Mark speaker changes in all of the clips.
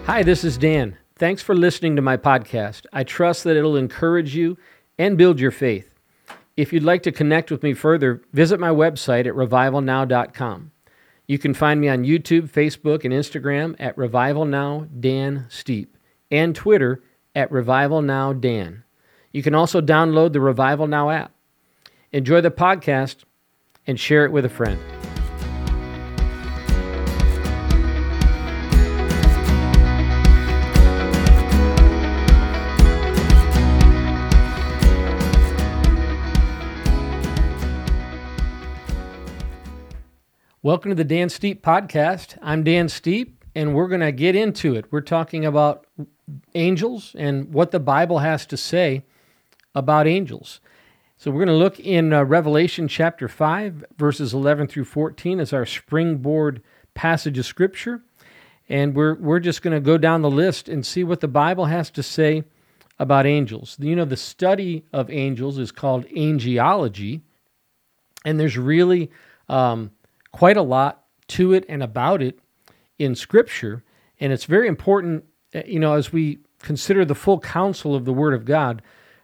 Speaker 1: Hi, this is Dan. Thanks for listening to my podcast. I trust that it'll encourage you and build your faith. If you'd like to connect with me further, visit my website at revivalnow.com. You can find me on YouTube, Facebook, and Instagram at RevivalNowDanSteep and Twitter at RevivalNowDan. You can also download the Revival Now app. Enjoy the podcast and share it with a friend. Welcome to the Dan Steep Podcast. I'm Dan Steep, and we're going to get into it. We're talking about angels and what the Bible has to say about angels. So we're going to look in Revelation chapter 5, verses 11 through 14 as our springboard passage of Scripture. And we're just going to go down the list and see what the Bible has to say about angels. You know, the study of angels is called angelology, and there's really quite a lot to it and about it in Scripture, and it's very important, as we consider the full counsel of the Word of God,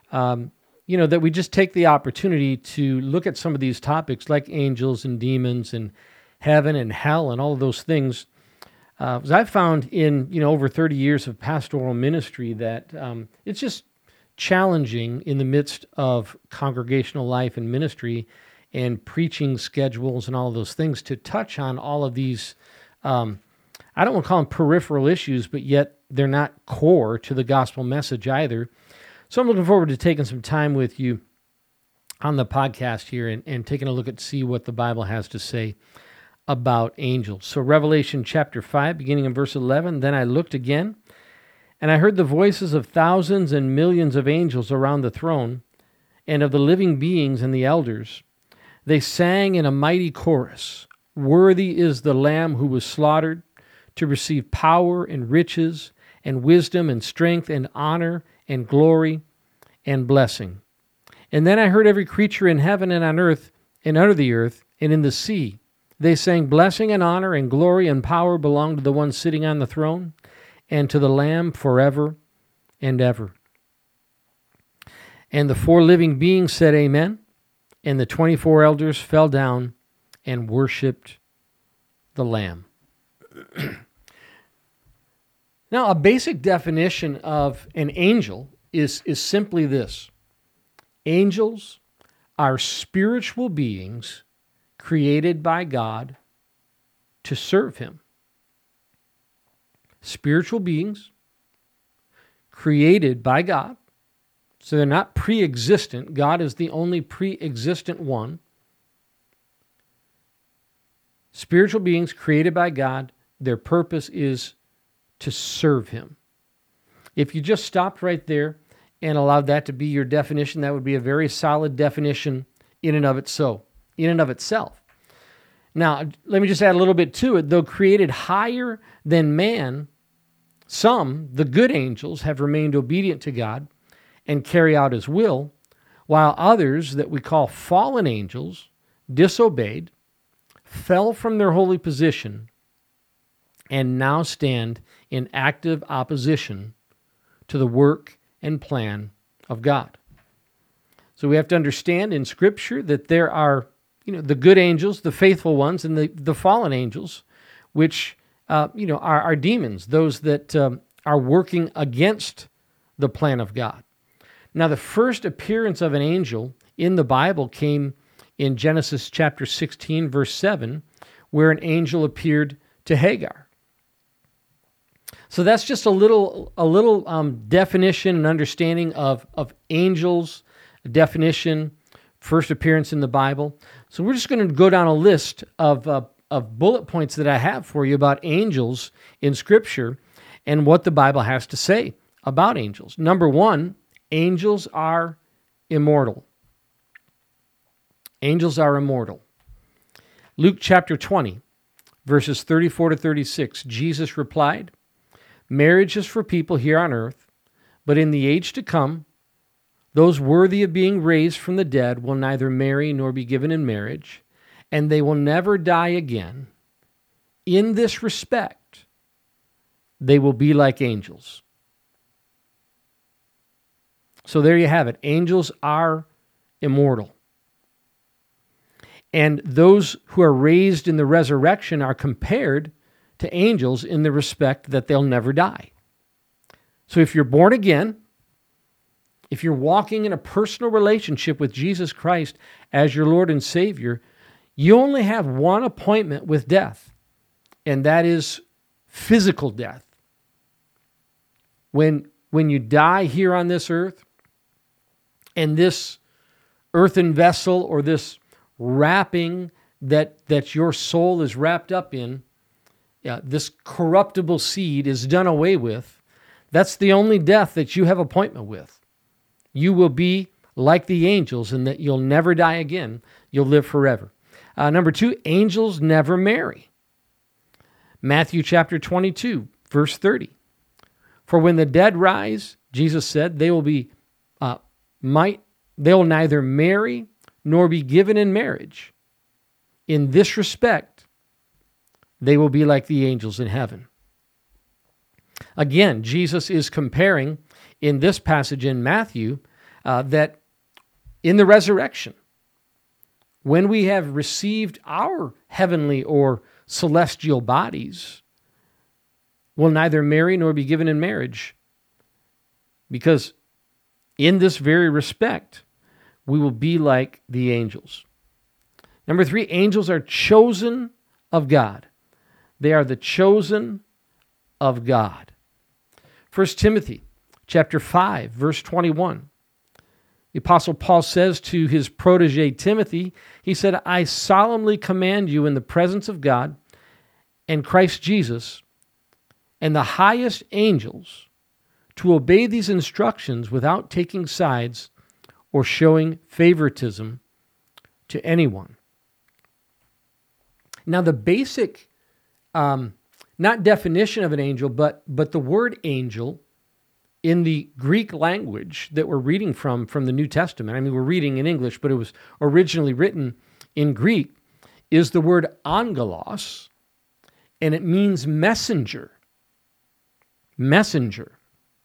Speaker 1: that we just take the opportunity to look at some of these topics like angels and demons and heaven and hell and all of those things. As I've found in, over 30 years of pastoral ministry that it's just challenging in the midst of congregational life and ministry and preaching schedules and all of those things to touch on all of these, I don't want to call them peripheral issues, but yet they're not core to the gospel message either. So I'm looking forward to taking some time with you on the podcast here and taking a look at see what the Bible has to say about angels. So Revelation chapter 5, beginning in verse 11, "Then I looked again, and I heard the voices of thousands and millions of angels around the throne, and of the living beings and the elders. They sang in a mighty chorus, 'Worthy is the Lamb who was slaughtered to receive power and riches and wisdom and strength and honor and glory and blessing.' And then I heard every creature in heaven and on earth and under the earth and in the sea. They sang, 'Blessing and honor and glory and power belong to the one sitting on the throne and to the Lamb forever and ever.' And the four living beings said, 'Amen.' And the 24 elders fell down and worshiped the Lamb." Now, a basic definition of an angel is simply this. Angels are spiritual beings created by God to serve Him. Spiritual beings created by God. So they're not pre-existent. God is the only pre-existent one. Spiritual beings created by God, their purpose is to serve Him. If you just stopped right there and allowed that to be your definition, that would be a very solid definition in and of itself. Now, let me just add a little bit to it. Though created higher than man, some, the good angels, have remained obedient to God and carry out His will, while others that we call fallen angels disobeyed, fell from their holy position, and now stand in active opposition to the work and plan of God. So we have to understand in Scripture that there are, the good angels, the faithful ones, and the fallen angels, which, are demons, those that are working against the plan of God. Now, the first appearance of an angel in the Bible came in Genesis chapter 16, verse 7, where an angel appeared to Hagar. So that's just a little definition and understanding of angels, definition, first appearance in the Bible. So we're just going to go down a list of bullet points that I have for you about angels in Scripture and what the Bible has to say about angels. Number one, angels are immortal. Angels are immortal. Luke chapter 20, verses 34 to 36, Jesus replied, "Marriage is for people here on earth, but in the age to come, those worthy of being raised from the dead will neither marry nor be given in marriage, and they will never die again. In this respect, they will be like angels. So there you have it. Angels are immortal. And those who are raised in the resurrection are compared to angels in the respect that they'll never die. So if you're born again, if you're walking in a personal relationship with Jesus Christ as your Lord and Savior, you only have one appointment with death, and that is physical death. When you die here on this earth, and this earthen vessel or this wrapping that your soul is wrapped up in, this corruptible seed is done away with, that's the only death that you have appointment with. You will be like the angels in that you'll never die again. You'll live forever. Number 2, angels never marry. Matthew chapter 22, verse 30. For when the dead rise, Jesus said, they will neither marry nor be given in marriage. In this respect, they will be like the angels in heaven. Again, Jesus is comparing in this passage in Matthew that in the resurrection, when we have received our heavenly or celestial bodies, we'll neither marry nor be given in marriage, because in this very respect, we will be like the angels. Number 3, angels are chosen of God. They are the chosen of God. 1 Timothy chapter 5, verse 21. The Apostle Paul says to his protege Timothy, he said, I solemnly command you in the presence of God and Christ Jesus and the highest angels to obey these instructions without taking sides or showing favoritism to anyone. Now, the basic, not definition of an angel, but the word angel in the Greek language that we're reading from the New Testament, I mean, we're reading in English, but it was originally written in Greek, is the word angelos, and it means messenger. Messenger.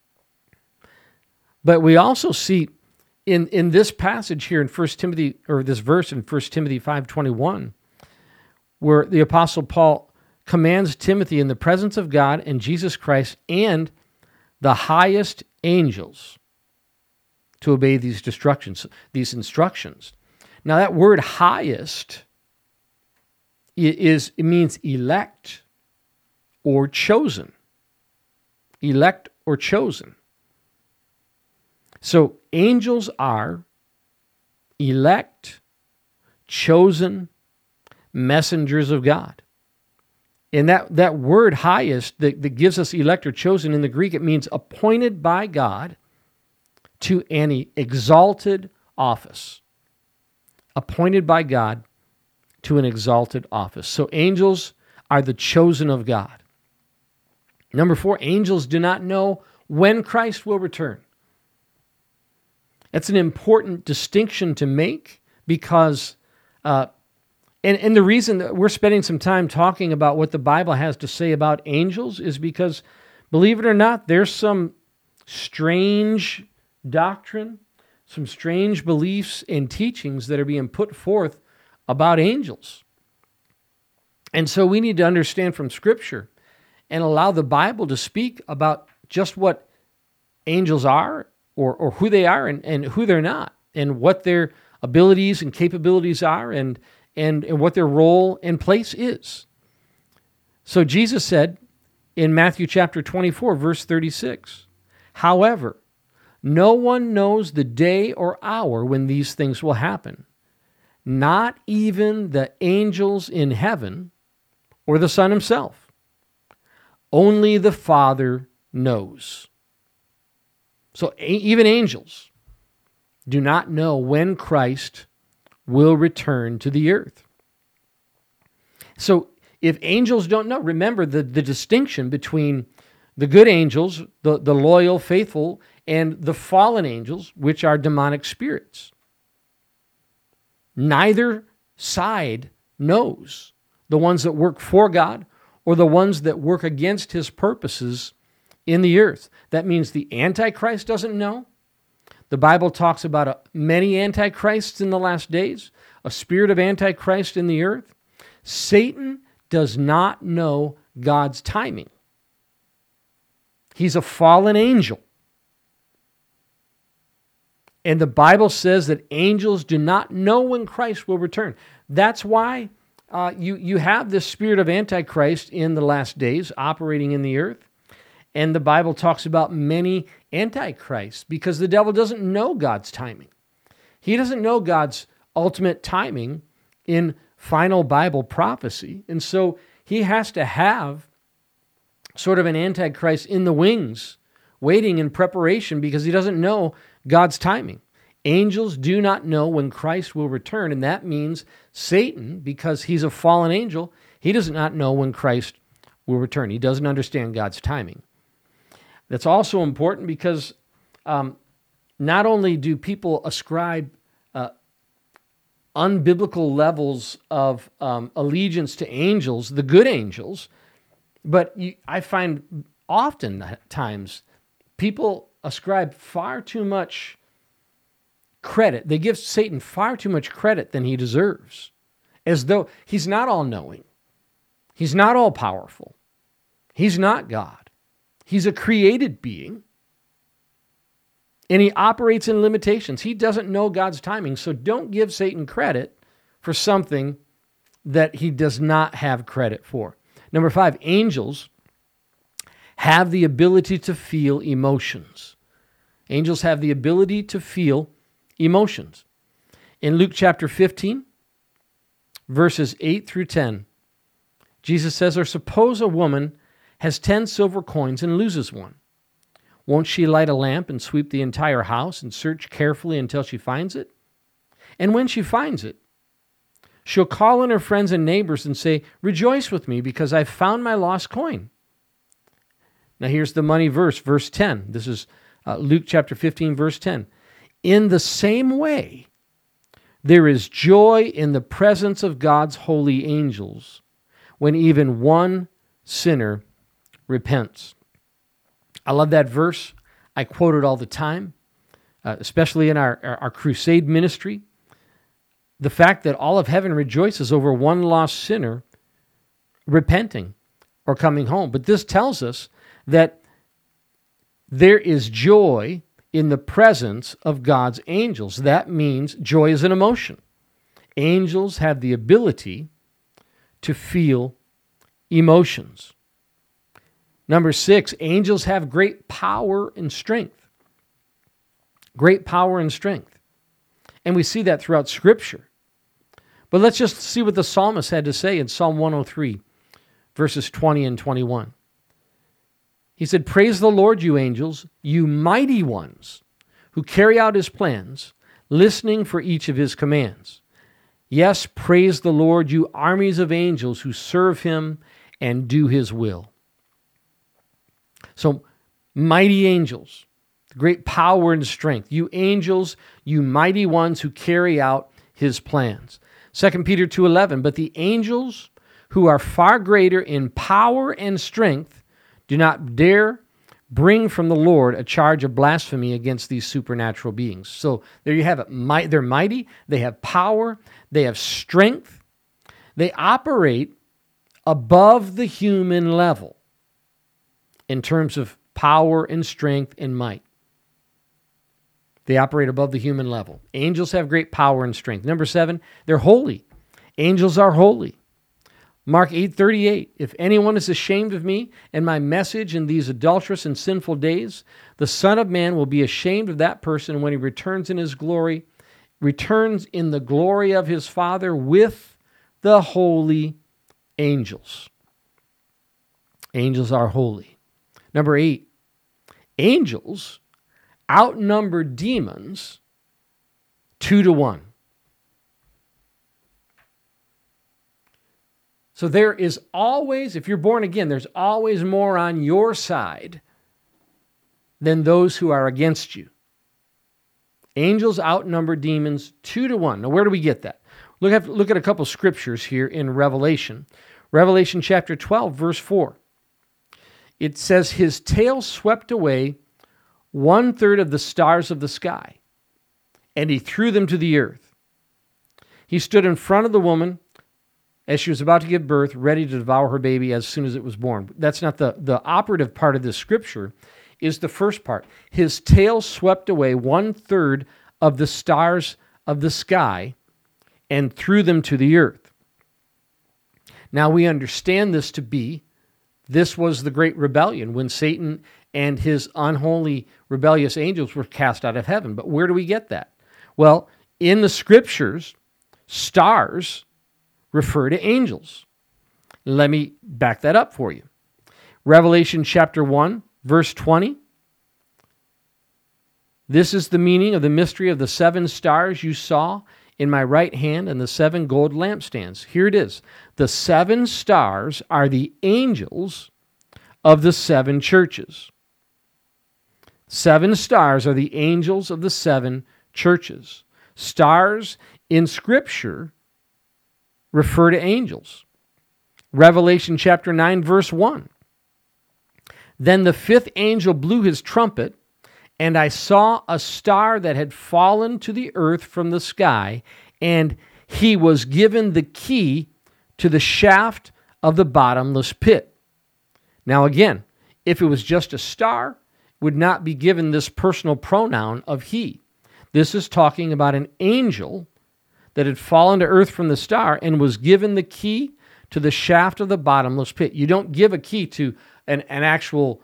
Speaker 1: But we also see in this passage here in 1 Timothy, or this verse in 1 Timothy 5:21, where the Apostle Paul commands Timothy in the presence of God and Jesus Christ and the highest angels to obey these instructions. Now that word highest it means elect or chosen. Elect or chosen. So angels are elect, chosen messengers of God. And that word highest that gives us elect or chosen in the Greek, it means appointed by God to any exalted office. Appointed by God to an exalted office. So angels are the chosen of God. Number 4, angels do not know when Christ will return. That's an important distinction to make because And the reason that we're spending some time talking about what the Bible has to say about angels is because, believe it or not, there's some strange doctrine, some strange beliefs and teachings that are being put forth about angels. And so we need to understand from Scripture and allow the Bible to speak about just what angels are or who they are and who they're not and what their abilities and capabilities are and what their role and place is. So Jesus said in Matthew chapter 24, verse 36, however, no one knows the day or hour when these things will happen, not even the angels in heaven or the Son himself. Only the Father knows. So even angels do not know when Christ will return to the earth. So if angels don't know, remember the distinction between the good angels, the loyal, faithful, and the fallen angels, which are demonic spirits. Neither side knows, the ones that work for God or the ones that work against his purposes in the earth. That means the Antichrist doesn't know. The Bible talks about many antichrists in the last days, a spirit of Antichrist in the earth. Satan does not know God's timing. He's a fallen angel. And the Bible says that angels do not know when Christ will return. That's why you have this spirit of Antichrist in the last days operating in the earth. And the Bible talks about many antichrists because the devil doesn't know God's timing. He doesn't know God's ultimate timing in final Bible prophecy. And so he has to have sort of an antichrist in the wings, waiting in preparation because he doesn't know God's timing. Angels do not know when Christ will return, and that means Satan, because he's a fallen angel, he does not know when Christ will return. He doesn't understand God's timing. That's also important because not only do people ascribe unbiblical levels of allegiance to angels, the good angels, but I find oftentimes people ascribe far too much credit. They give Satan far too much credit than he deserves, as though he's not all-knowing. He's not all-powerful. He's not God. He's a created being, and he operates in limitations. He doesn't know God's timing, so don't give Satan credit for something that he does not have credit for. Number 5, angels have the ability to feel emotions. Angels have the ability to feel emotions. In Luke chapter 15, verses 8 through 10, Jesus says, "Or suppose a woman has 10 silver coins and loses one. Won't she light a lamp and sweep the entire house and search carefully until she finds it? And when she finds it, she'll call in her friends and neighbors and say, 'Rejoice with me because I've found my lost coin.'" Now here's the money verse, verse 10. This is Luke chapter 15, verse 10. "In the same way, there is joy in the presence of God's holy angels when even one sinner repents." I love that verse. I quote it all the time, especially in our crusade ministry. The fact that all of heaven rejoices over one lost sinner repenting or coming home. But this tells us that there is joy in the presence of God's angels. That means joy is an emotion. Angels have the ability to feel emotions. Number 6, angels have great power and strength. Great power and strength. And we see that throughout Scripture. But let's just see what the psalmist had to say in Psalm 103, verses 20 and 21. He said, "Praise the Lord, you angels, you mighty ones who carry out his plans, listening for each of his commands. Yes, praise the Lord, you armies of angels who serve him and do his will." So, mighty angels, great power and strength. You angels, you mighty ones who carry out his plans. 2 Peter 2:11, "But the angels who are far greater in power and strength do not dare bring from the Lord a charge of blasphemy against these supernatural beings." So there you have it. They're mighty, they have power, they have strength. They operate above the human level in terms of power and strength and might. They operate above the human level. Angels have great power and strength. Number 7, they're holy. Angels are holy. Mark 8:38, "If anyone is ashamed of me and my message in these adulterous and sinful days, the Son of Man will be ashamed of that person when he returns in his glory, returns in the glory of his Father with the holy angels." Angels are holy. Number 8, angels outnumber demons 2-1. So there is always, if you're born again, there's always more on your side than those who are against you. Angels outnumber demons 2-1. Now, where do we get that? Look at a couple scriptures here in Revelation. Revelation chapter 12, verse 4. it says his tail swept away 1/3 of the stars of the sky, and he threw them to the earth. He stood in front of the woman as she was about to give birth, ready to devour her baby as soon as it was born. That's not the operative part of this scripture, is the first part. His tail swept away 1/3 of the stars of the sky and threw them to the earth. Now we understand this was the great rebellion when Satan and his unholy, rebellious angels were cast out of heaven. But where do we get that? Well, in the scriptures, stars refer to angels. Let me back that up for you. Revelation chapter 1, verse 20. This is the meaning of the mystery of the 7 stars you saw in my right hand and the 7 gold lampstands. Here it is. The 7 stars are the angels of the 7 churches. 7 stars are the angels of the 7 churches. Stars in Scripture refer to angels. Revelation chapter 9, verse 1. Then the 5th angel blew his trumpet, and I saw a star that had fallen to the earth from the sky, and he was given the key to the shaft of the bottomless pit. Now again, if it was just a star, would not be given this personal pronoun of he. This is talking about an angel that had fallen to earth from the star and was given the key to the shaft of the bottomless pit. You don't give a key to an actual,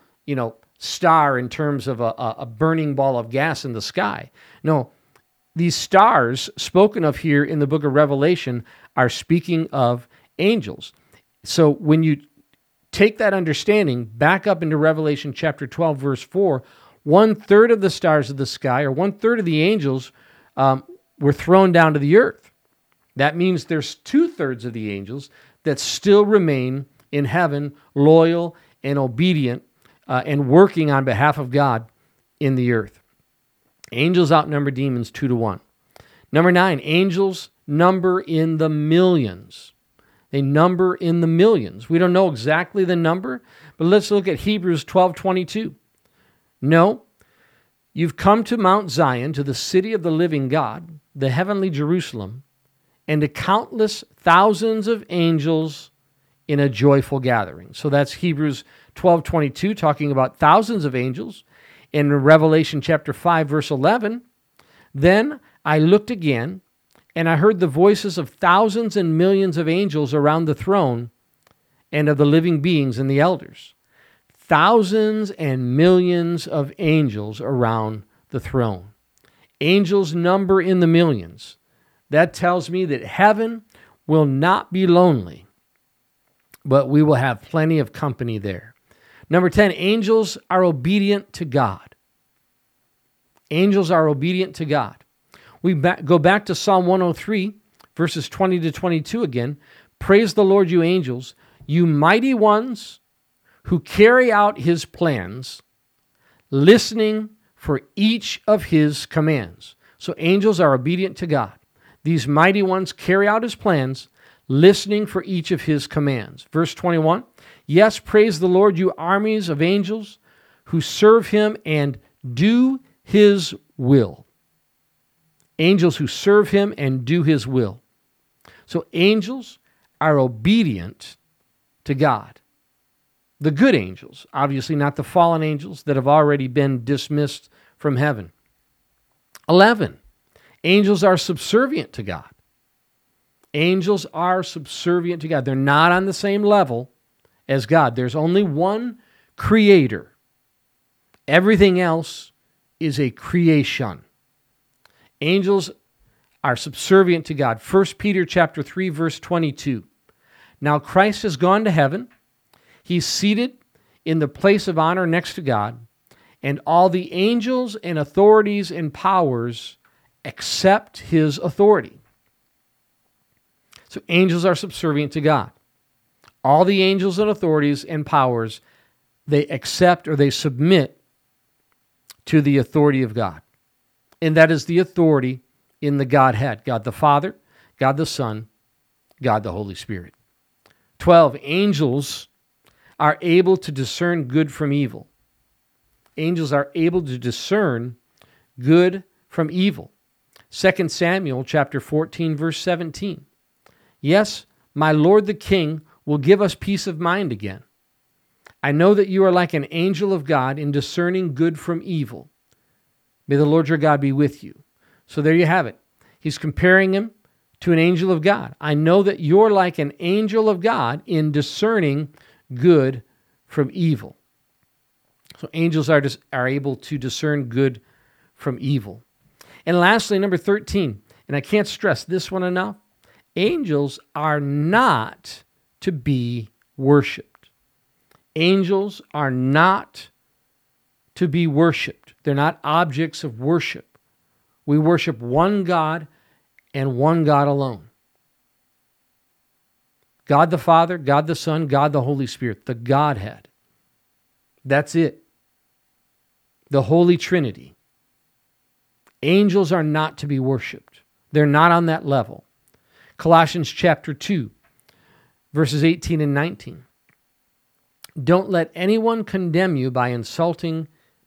Speaker 1: star in terms of a burning ball of gas in the sky. No, these stars spoken of here in the book of Revelation are speaking of angels. So when you take that understanding back up into Revelation chapter 12, verse 4, 1/3 of the stars of the sky, or 1/3 of the angels, were thrown down to the earth. That means there's 2/3 of the angels that still remain in heaven, loyal and obedient, and working on behalf of God in the earth. Angels outnumber demons 2-1. Number 9, angels number in the millions. They number in the millions. We don't know exactly the number, but let's look at Hebrews 12:22. No, you've come to Mount Zion, to the city of the living God, the heavenly Jerusalem, and to countless thousands of angels in a joyful gathering. So that's Hebrews 12:22, talking about thousands of angels. In Revelation chapter 5, verse 11, then I looked again, and I heard the voices of thousands and millions of angels around the throne and of the living beings and the elders. Thousands and millions of angels around the throne. Angels number in the millions. That tells me that heaven will not be lonely, but we will have plenty of company there. Number 10, angels are obedient to God. Angels are obedient to God. We go back to Psalm 103, verses 20 to 22 again. Praise the Lord, you angels, you mighty ones who carry out his plans, listening for each of his commands. So angels are obedient to God. These mighty ones carry out his plans, listening for each of his commands. Verse 21, yes, praise the Lord, you armies of angels who serve him and do his will. Angels who serve him and do his will. So angels are obedient to God. The good angels, obviously not the fallen angels that have already been dismissed from heaven. 11, angels are subservient to God. Angels are subservient to God. They're not on the same level as God. There's only one creator. Everything else is a creation. Angels are subservient to God. 1 Peter chapter 3, verse 22. Now Christ has gone to heaven. He's seated in the place of honor next to God, and all the angels and authorities and powers accept his authority. So angels are subservient to God. All the angels and authorities and powers, they accept or they submit to the authority of God. And that is the authority in the Godhead. God the Father, God the Son, God the Holy Spirit. 12, angels are able to discern good from evil. Angels are able to discern good from evil. 2 Samuel chapter 14, verse 17. Yes, my Lord the King will give us peace of mind again. I know that you are like an angel of God in discerning good from evil. May the Lord your God be with you. So there you have it. He's comparing him to an angel of God. I know that you're like an angel of God in discerning good from evil. So angels are able to discern good from evil. And lastly, number 13, and I can't stress this one enough, angels are not to be worshiped. Angels are not to be worshiped. They're not objects of worship. We worship one God and one God alone. God the Father, God the Son, God the Holy Spirit, the Godhead. That's it. The Holy Trinity. Angels are not to be worshiped. They're not on that level. Colossians chapter 2, verses 18 and 19. Don't let anyone condemn you by insisting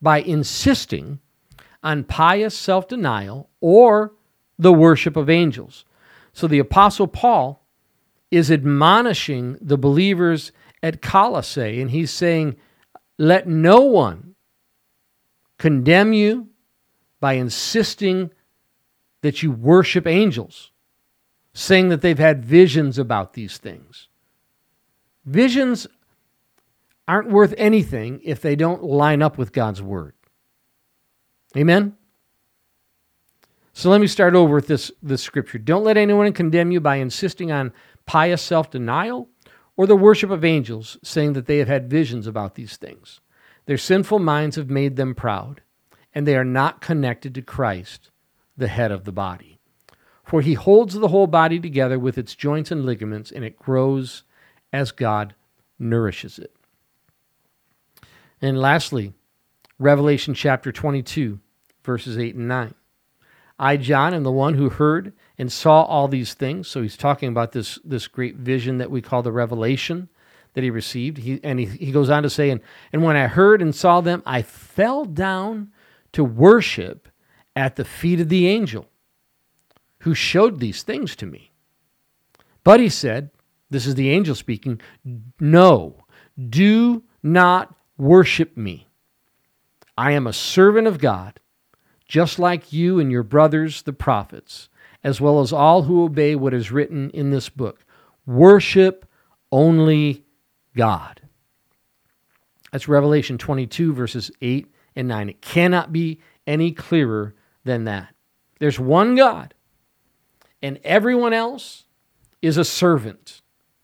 Speaker 1: on pious self-denial or the worship of angels. So the Apostle Paul is admonishing the believers at Colossae, and he's saying, let no one condemn you by insisting that you worship angels, saying that they've had visions about these things. Visions aren't worth anything if they don't line up with God's word. Amen? So let me start over with this scripture. Don't let anyone condemn you by insisting on pious self-denial or the worship of angels, saying that they have had visions about these things. Their sinful minds have made them proud, and they are not connected to Christ, the head of the body. For he holds the whole body together with its joints and ligaments, and it grows as God nourishes it. And lastly, Revelation chapter 22, verses 8 and 9. I, John, am the one who heard and saw all these things. So he's talking about this great vision that we call the revelation that he received. He goes on to say, and when I heard and saw them, I fell down to worship at the feet of the angel who showed these things to me. But he said, this is the angel speaking, no, do not worship me. I am a servant of God, just like you and your brothers, the prophets, as well as all who obey what is written in this book. Worship only God. That's Revelation 22, verses 8 and 9. It cannot be any clearer than that. There's one God, and everyone else is a servant.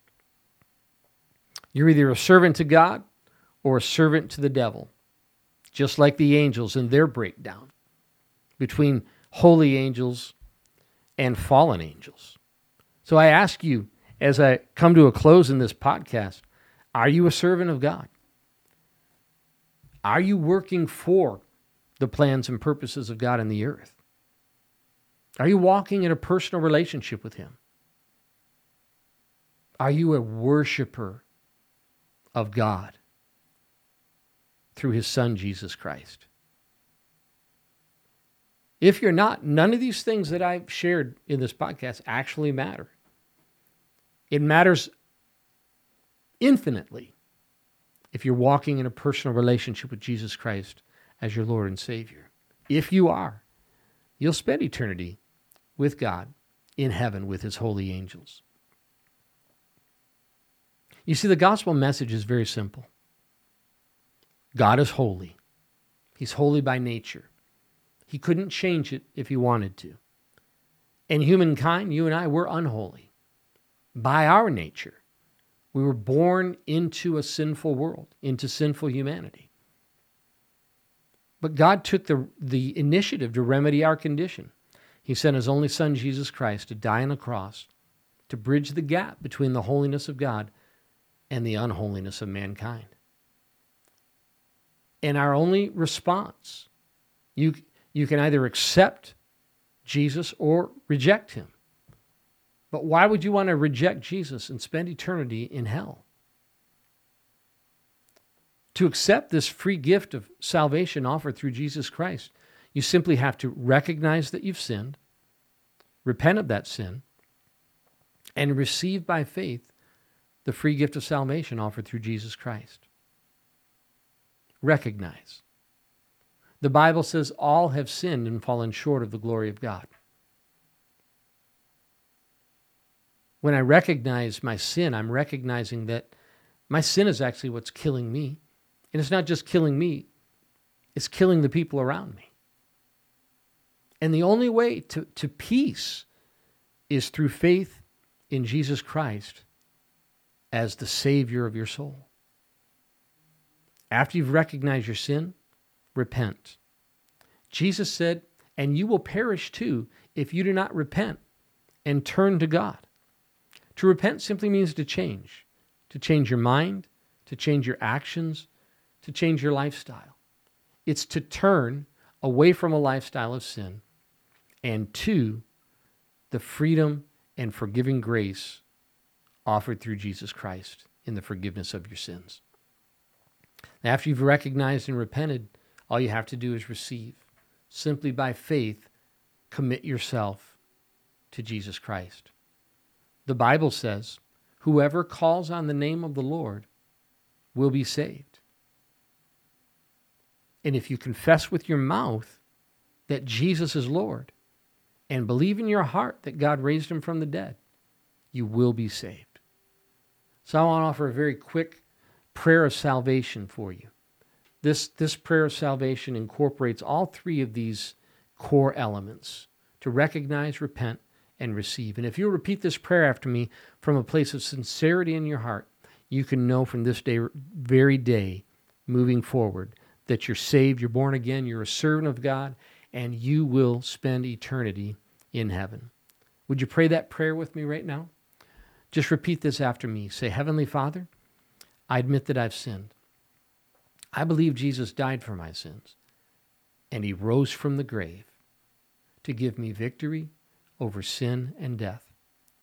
Speaker 1: You're either a servant to God or a servant to the devil, just like the angels in their breakdown between holy angels and fallen angels. So I ask you, as I come to a close in this podcast, are you a servant of God? Are you working for the plans and purposes of God in the earth? Are you walking in a personal relationship with Him? Are you a worshiper of God through His Son, Jesus Christ? If you're not, none of these things that I've shared in this podcast actually matter. It matters infinitely if you're walking in a personal relationship with Jesus Christ as your Lord and Savior. If you are, you'll spend eternity with God in heaven with His holy angels. You see, the gospel message is very simple. God is holy. He's holy by nature. He couldn't change it if He wanted to. And humankind, you and I, we're unholy by our nature. We were born into a sinful world, into sinful humanity. But God took the initiative to remedy our condition. He sent His only Son, Jesus Christ, to die on a cross, to bridge the gap between the holiness of God and the unholiness of mankind. And our only response, you can either accept Jesus or reject Him. But why would you want to reject Jesus and spend eternity in hell? To accept this free gift of salvation offered through Jesus Christ, you simply have to recognize that you've sinned, repent of that sin, and receive by faith the free gift of salvation offered through Jesus Christ. Recognize. The Bible says all have sinned and fallen short of the glory of God. When I recognize my sin, I'm recognizing that my sin is actually what's killing me. And it's not just killing me, it's killing the people around me. And the only way to peace is through faith in Jesus Christ as the Savior of your soul. After you've recognized your sin, repent. Jesus said, and you will perish too if you do not repent and turn to God. To repent simply means to change your mind, to change your actions, to change your lifestyle. It's to turn away from a lifestyle of sin and to the freedom and forgiving grace offered through Jesus Christ in the forgiveness of your sins. After you've recognized and repented, all you have to do is receive. Simply by faith, commit yourself to Jesus Christ. The Bible says, whoever calls on the name of the Lord will be saved. And if you confess with your mouth that Jesus is Lord and believe in your heart that God raised him from the dead, you will be saved. So I want to offer a very quick prayer of salvation for you. This prayer of salvation incorporates all three of these core elements: to recognize, repent, and receive. And if you repeat this prayer after me from a place of sincerity in your heart, you can know from this day, very day, moving forward, that you're saved, you're born again, you're a servant of God, and you will spend eternity in heaven. Would you pray that prayer with me right now? Just repeat this after me. Say, Heavenly Father, I admit that I've sinned. I believe Jesus died for my sins, and he rose from the grave to give me victory over sin and death.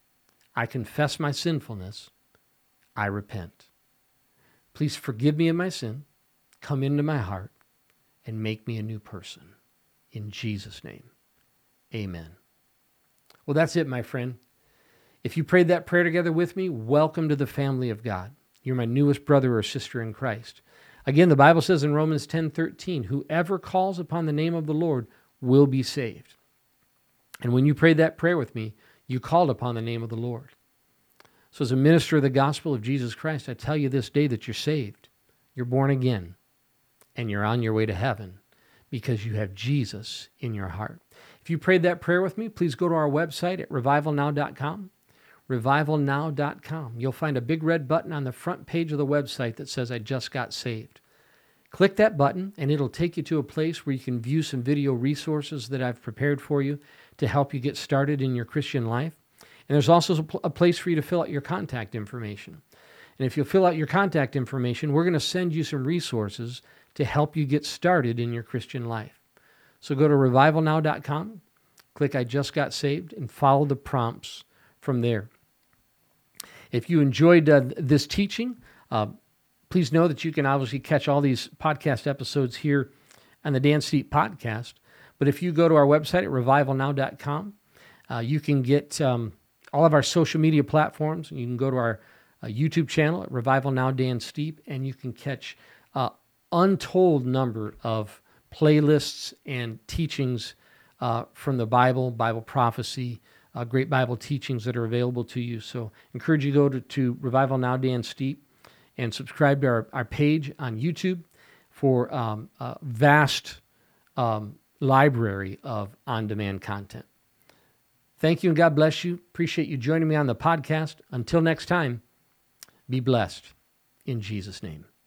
Speaker 1: I confess my sinfulness. I repent. Please forgive me of my sin, come into my heart, and make me a new person. In Jesus' name, amen. Well, that's it, my friend. If you prayed that prayer together with me, welcome to the family of God. You're my newest brother or sister in Christ. Again, the Bible says in Romans 10:13, whoever calls upon the name of the Lord will be saved. And when you prayed that prayer with me, you called upon the name of the Lord. So as a minister of the gospel of Jesus Christ, I tell you this day that you're saved, you're born again, and you're on your way to heaven because you have Jesus in your heart. If you prayed that prayer with me, please go to our website at revivalnow.com. revivalnow.com. You'll find a big red button on the front page of the website that says, I just got saved. Click that button, and it'll take you to a place where you can view some video resources that I've prepared for you to help you get started in your Christian life. And there's also a place for you to fill out your contact information. And if you'll fill out your contact information, we're going to send you some resources to help you get started in your Christian life. So go to revivalnow.com, click I just got saved, and follow the prompts from there. If you enjoyed this teaching, please know that you can obviously catch all these podcast episodes here on the Dan Steep Podcast. But if you go to our website at revivalnow.com, you can get all of our social media platforms. You can go to our YouTube channel at Revival Now Dan Steep, and you can catch untold number of playlists and teachings from the Bible, Bible prophecy, great Bible teachings that are available to you. So I encourage you to go to Revival Now Dan Steep and subscribe to our page on YouTube for a vast library of on-demand content. Thank you and God bless you. Appreciate you joining me on the podcast. Until next time, be blessed in Jesus' name.